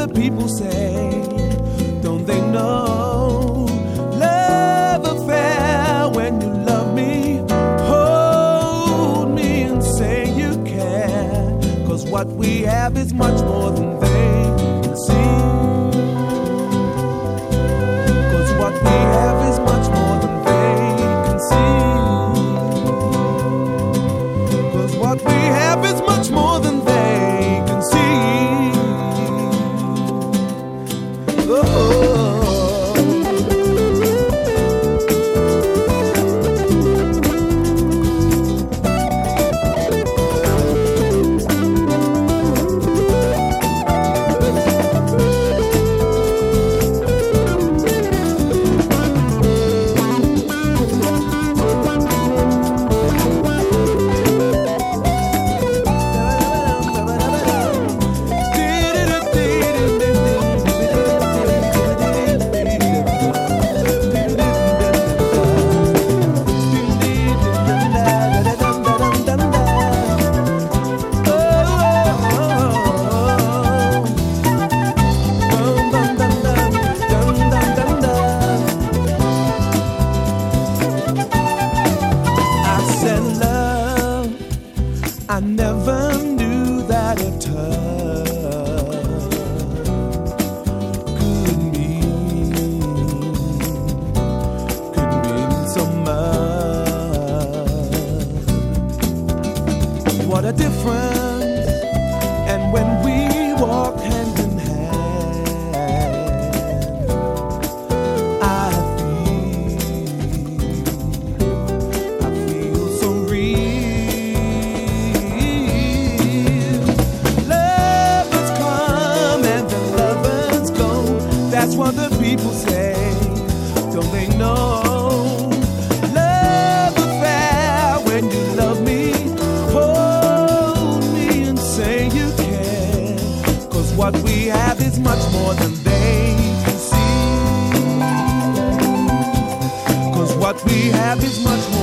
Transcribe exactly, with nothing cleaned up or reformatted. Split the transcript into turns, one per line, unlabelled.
the people say. Don't they know? Love affair when you love me. Hold me and say you care. Cause what we have is much more than they can see. Cause what we have is much more than they can see. Cause what we have is much more than they can see. Oh. I never knew that a touch could mean, could mean so much. What a difference. And when we walk hand in hand, I feel, I feel so real. That's what the people say. Don't they know? Love affair when you love me. Hold me and say you care. Cause what we have is much more than they can see. Cause what we have is much more